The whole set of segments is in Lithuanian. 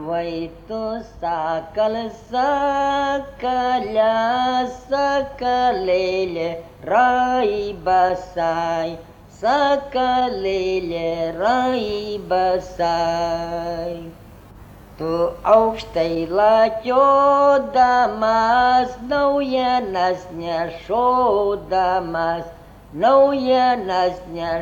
Vai tu sakal sakala sakalele rai basai sakalele rai basai tu aukštai lakiodamas naujienas nešodamas naujienas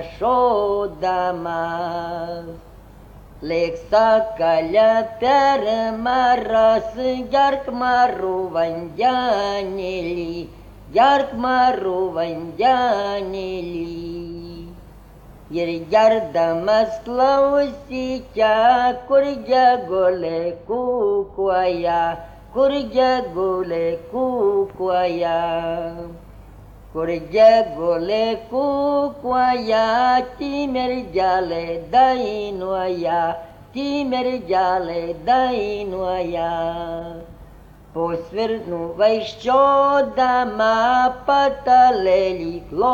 nešodamas Lėk sakale per maras, gerk marų vandenėlį, gerk marų vandenėlį. Ir gerdamas klausyk, kur gegulė kūkuoja, kur gegulė kūkuoja. Kur gegulė kūkuoja, ti mergelė dainuoja, ti mergelė dainuoja. Po svirnų vaikščiodama, patalėlį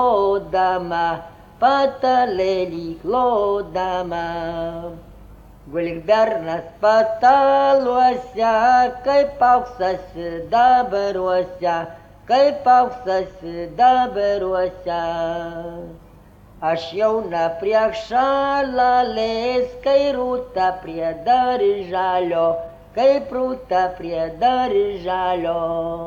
klodama. Gulk bernas pataluose, kaip auksas sidabriuose, kaip auksas sidabriuose. Aš jauna prie šalalės, kai rūta prie darželio, kaip rūta prie darželio.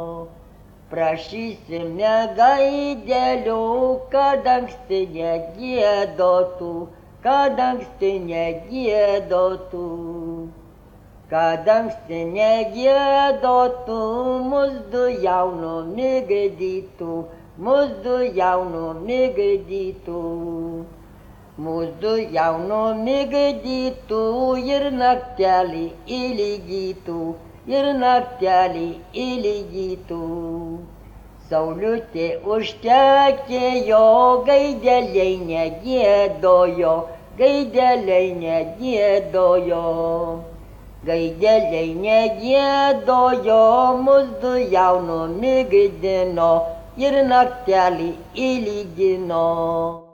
Prašysime gaidelių, kad anksti negiedotų, kad anksti negiedotų. Kad anksti negiedotų, mus du jaunų migdytų, mus du jaunų migdytų. Mus du jaunų migdytų ir naktelį įlygytų, ir naktelį įlygytų. Sauliutė užtekėjo, gaideliai negiedojo, gaideliai negiedojo. Gaideliai negiedojo, mus du jaunų migdino ir naktelį įlygino.